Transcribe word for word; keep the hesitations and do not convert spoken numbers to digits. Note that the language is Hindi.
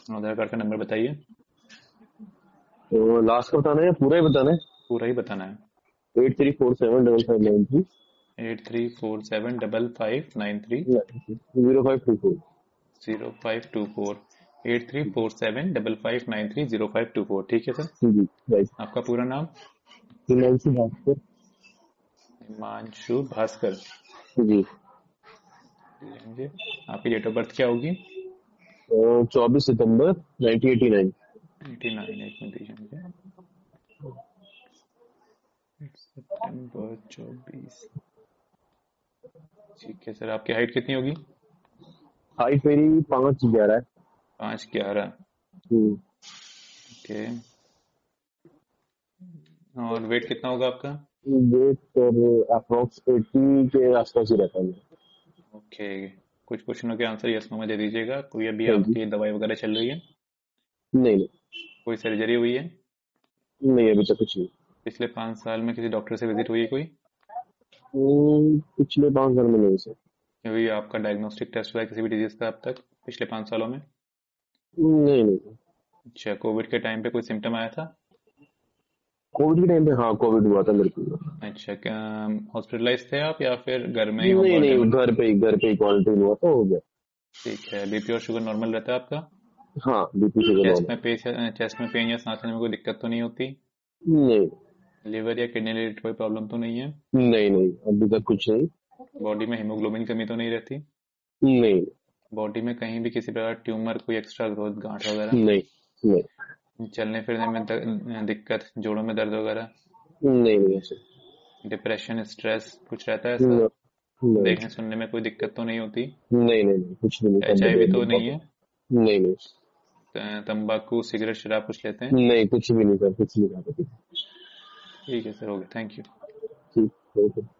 आधार कार्ड का नंबर बताइए। तो लास्ट का बताना है या पूरा ही बताना है? पूरा ही बताना है। Eight three four seven double five nine three eight three four seven double five nine three zero five two four zero five two four eight three four seven double five nine three zero five two four ठीक है सर। जी राइट। आपका पूरा नाम? हिमांशु भास्कर। हिमांशु भास्कर जी। जी। आपकी डेट ऑफ बर्थ क्या होगी? चौबीस सितंबर nineteen eighty nine. Eighty nine एक मिनट दीजिए मुझे। सितंबर चौबीस ठीक है सर। आपकी हाइट कितनी होगी? हाइट मेरी पाँच ग्यारह है। पाँच ग्यारह हम्म, ओके। और वेट कितना होगा आपका? वेट पर अप्रोक्स एटी के आसपास ही रहता है। ओके। कुछ क्वेश्चनों के आंसर यस नो में दे दीजिएगा। कोई अभी हाँ जी। आपकी दवाई वगैरह चल रही है? नहीं नहीं कोई सर्जरी हुई है? नहीं, अभी तक कुछ नहीं। पिछले पाँच साल में किसी डॉक्टर से विजिट हुई है कोई? हम्म, पिछले पाँच साल में नहीं सर। कोई आपका डायग्नोस्टिक टेस्ट हुआ है किसी भी डिजीज का अब तक पिछले पाँच सालों में? नहीं नहीं। अच्छा। कोविड के टाइम पे कोई सिम्टम आया था? कोविड के टाइम पे हाँ कोविड हुआ था मेरे को। अच्छा। क्या हॉस्पिटलाइज थे आप या फिर घर में ही होम नहीं क्वारंटाइन नहीं, में? घर पे ही घर पे ही क्वारंटाइन हुआ था, हो गया। ठीक है। बीपी और शुगर नॉर्मल रहता है आपका? हाँ बीपी शुगर चेस्ट नॉर्मल। में पेन चेस्ट में पेन या सांस लेने में कोई दिक्कत तो नहीं होती? नहीं लिवर या किडनी रिलेटेड कोई प्रॉब्लम तो नहीं है? नहीं नहीं, अभी तक कुछ नहीं। बॉडी में हीमोग्लोबिन की कमी तो नहीं रहती? नहीं बॉडी में कहीं भी किसी प्रकार ट्यूमर कोई एक्स्ट्रा ग्रोथ गांठ वगैरह? नहीं नहीं चलने फिरने में द- दिक्कत, जोड़ों में दर्द वगैरह? नहीं नहीं ऐसे। डिप्रेशन स्ट्रेस कुछ रहता है ऐसा? न- नहीं देखने सुनने में कोई दिक्कत तो नहीं होती? नहीं नहीं नहीं, कुछ भी नहीं, सब एच आई वी बढ़िया तो एकदम नहीं है? perfect। नहीं नहीं त- तंबाकू सिगरेट शराब कुछ लेते हैं? नहीं, कुछ भी नहीं सर, कुछ नहीं खाता। ठीक है सर। ओके। Thank you. ठीक, ओके।